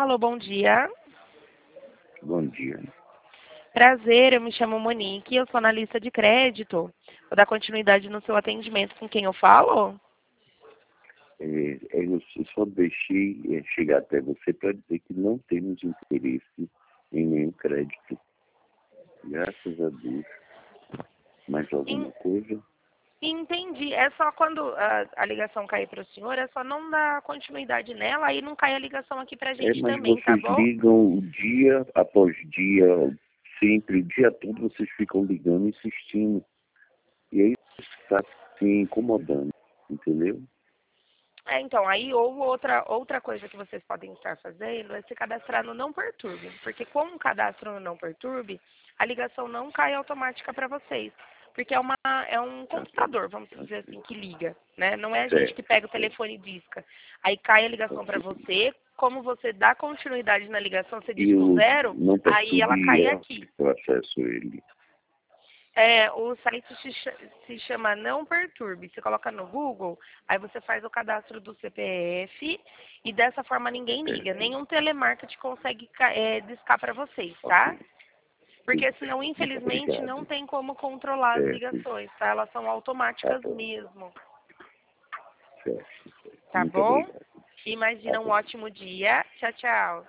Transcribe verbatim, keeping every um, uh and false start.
Alô, bom dia. Bom dia. Prazer, eu me chamo Monique, eu sou analista de crédito. Vou dar continuidade no seu atendimento. Com quem eu falo? É, eu só deixei é, chegar até você para dizer que não temos interesse em nenhum crédito. Graças a Deus. Mais alguma En- coisa? Entendi. É só quando a, a ligação cair para o senhor, é só não dar continuidade nela, aí não cai a ligação aqui pra É, gente mas também, tá vocês bom? ligam o dia após dia, sempre, o dia todo vocês ficam ligando, insistindo. E aí está se incomodando, entendeu? É, então, aí ou outra, outra coisa que vocês podem estar fazendo é se cadastrar no Não Perturbe, porque com o cadastro no Não Perturbe, a ligação não cai automática para vocês, porque é, uma, é um Tá, computador, vamos dizer assim, que liga, né? Não é a gente que certo, pega o certo. telefone e disca. Aí cai a ligação para Ok. você, como você dá continuidade na ligação, você E disca o o zero, não aí ela cai perturbe é aqui. eu acesso ele. É, o site se, cha- se chama Não Perturbe. Você coloca no Google, aí você faz o cadastro do C P F e dessa forma ninguém liga. Certo. Nenhum telemarketing consegue ca- é, discar para vocês, tá? Ok. Tudo Porque bem. senão, Muito infelizmente, não obrigado. tem como controlar as Certo. ligações, tá? Elas são Tá automáticas bom. mesmo, Certo. Certo. tá Muito bom? obrigado. Tá Imagina um bom. ótimo dia. Tchau, tchau.